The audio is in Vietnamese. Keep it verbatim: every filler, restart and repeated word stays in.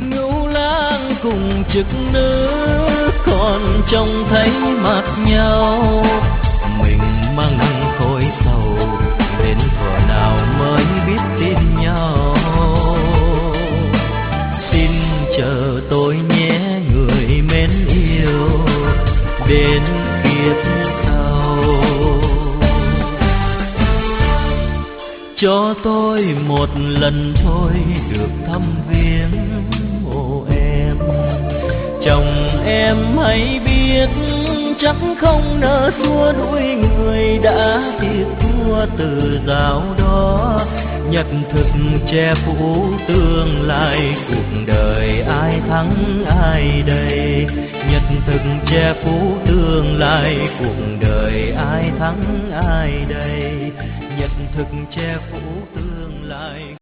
ngưu lang cùng trực nữ còn trông thấy mặt nhau, mình mang nặng khối sầu đến thuở nào mới biết tin nhau. Xin chờ tôi nhé người mến yêu đến kiếp sau, cho tôi một lần thôi được thăm viếng mộ em. Chồng em hãy biết chắc không nỡ xua đuổi người đã tiếc thua từ dạo đó. Nhật thực che phủ tương lai, cuộc đời ai thắng ai đây. Nhật thực che phủ tương lai, cuộc đời ai thắng ai đây. Nhật thực che phủ tương lai.